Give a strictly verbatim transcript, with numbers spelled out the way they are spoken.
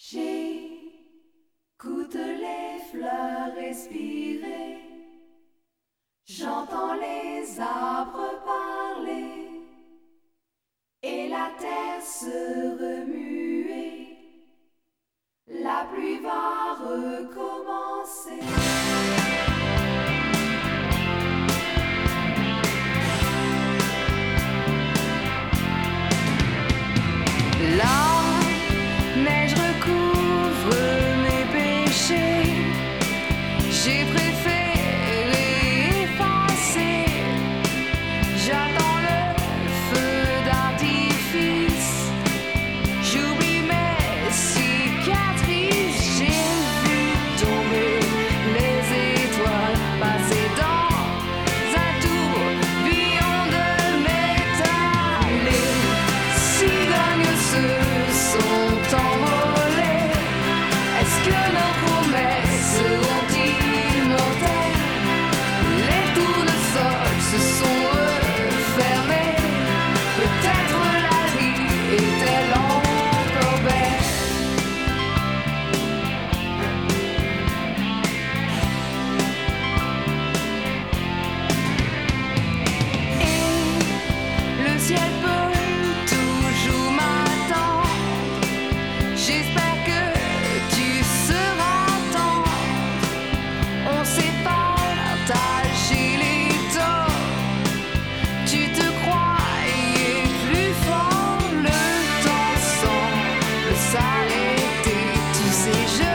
J'écoute les fleurs respirer, j'entends les arbres parler et la terre se remuer. La pluie va recommencer. La neige recouvre mes péchés, j'ai préféré effacer. J'attends le feu d'artifice, j'oublie mes cicatrices. J'ai vu tomber les étoiles, passer dans un tourbillon de métal. Les cigognes se sont envolées. Est-ce que nos promesses seront immortelles? Les tournesols se sont refermés. Peut-être la vie est-elle encore belle. Et le ciel peut toujours m'attendre. J'espère que tu seras tendre. On sait partager les torts. Tu te croyais plus fort, le temps semble s'arrêter. Tu sais, je